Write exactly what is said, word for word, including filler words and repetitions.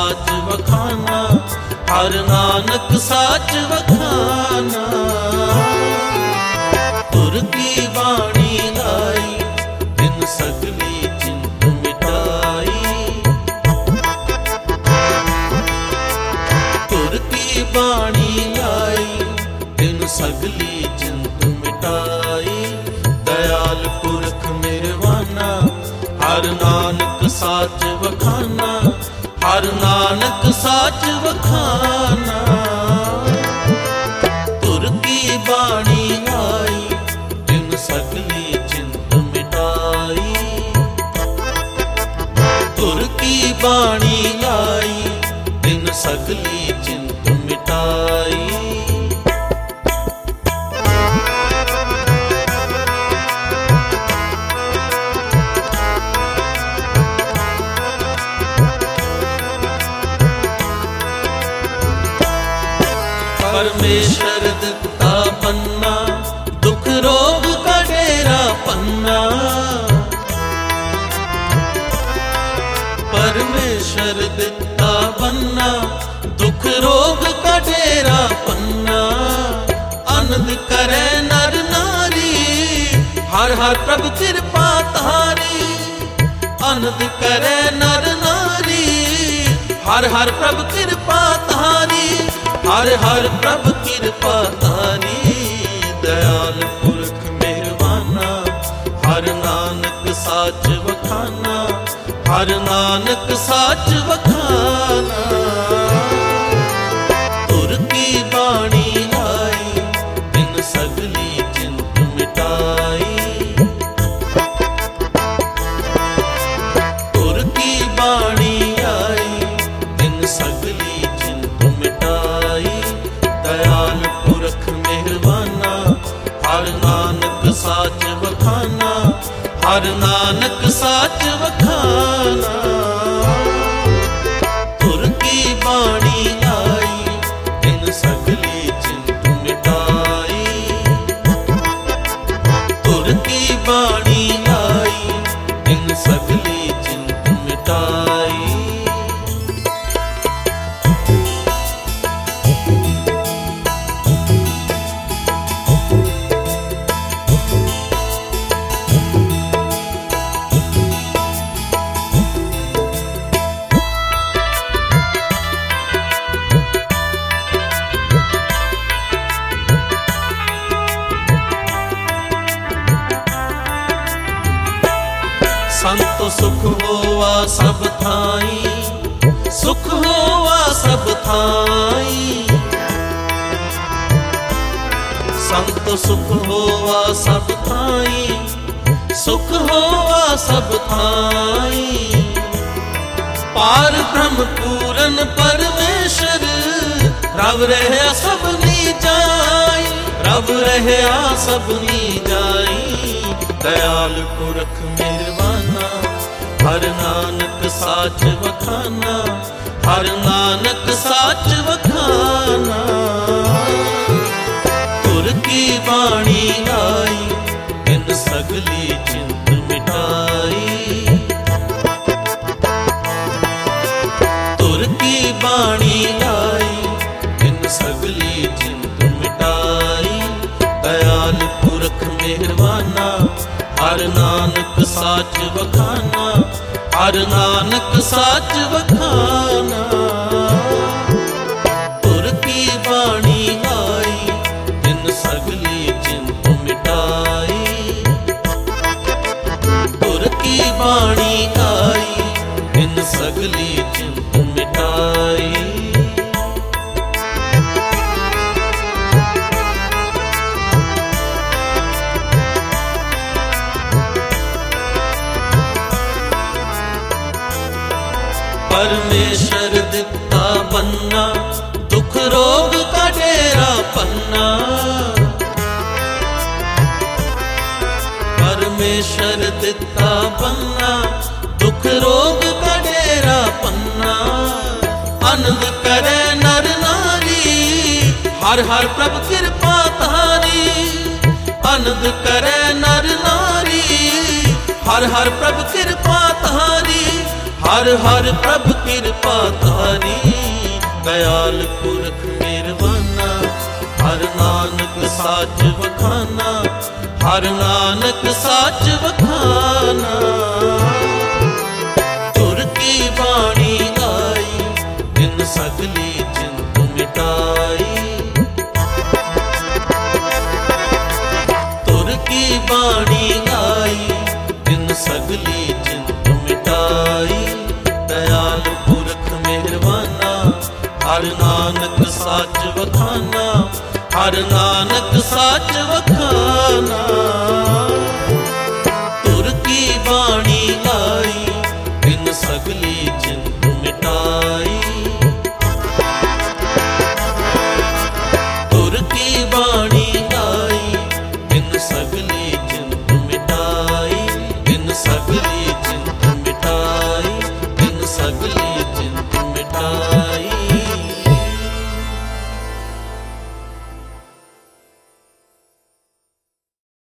साच वखाना, हर नानक साच वखाना। तुर की बाणी गाई, तिन सगली चिंत मिटाई। तुर की बाणी गाई, तिन सगली चिंत मिटाई। दयाल पुरख मेरवाना, हर नानक साच वखाना, हर नानक साच वखाना। तुर की बाणी गाई, तिन सगली चिंत मिटाई। तुर की बाणी गाई, तिन सगली चिंत मिटाई। परमेश्वर दिता पन्ना, दुख रोग का डेरा पन्ना। परमेश्वर दिता पन्ना, दुख रोग का डेरा पन्ना। आनंद करे नर नारी, हर हर प्रभु कृपा तारी। आनंद करे नर नारी, हर हर प्रभु कृपा तारी। हर हर प्रभु कृपा तारी। दयाल पुरख मेहरबाना, हर नानक साच वखाना, हर नानक साच वखाना। तुर की बाणी गाई, तिन सगली चिंत मिटाई। तुर की बाणी गाई, तिन सगली चिंत मिटाई। दयाल पुरख मेहरबाना, हर नानक साच वखाना, हर नानक साच वखाना। तुर की बाणी गाई, तिन सगली चिंत मिटाई। तुर की बाणी गाई, तिन सगली चिंत मिटाई। संतो सुख होवा सब थाई, सुख होवा सब थाई। संतो सुख होवा सब थाई, सुख होवा सब थाई। पार ब्रह्म पूरन परमेश्वर, रब रहे सबनी जाई। रब रहे सबनी जाई। दयाल पुरख मेहरबाना, हर नानक साच वखाना, हर नानक साच वखाना। तुर की बाणी गाई, तिन सगली चिंत मिटाई। तुर की बाणी गाई, तिन सगली चिंत मिटाई। दयाल पुरख मेहरबाना, हर नानक साच वखाना, हर नानक साच वखाना। तुर की बाणी गाई, तिन सगली चिंत मिटाई। तुर की बाणी गाई, तिन सगली चिंत मिटाई। परमेश्वर दिता पन्ना, दुख रोग का डेरा पन्ना। परमेश्वर दिता पन्ना, दुख रोग का डेरा पन्ना। आनंद करे नर नारी, हर हर प्रभु कृपा तारी। आनंद करे नर नारी, हर हर प्रभु कृपा तारी। हर हर प्रभ कृपा तारी, दयाल पुरख मेहरबाना। हर नानक साच वखाना, हर नानक साच वखाना। तुर की बाणी आई, इन सगली चिंत मिटाई। तुर की बाणी आई, इन सगली चिंत मिटाई। दयाल पुरख मेहरबाना, हर नानक साच वखाना, हर नानक साच वखाना।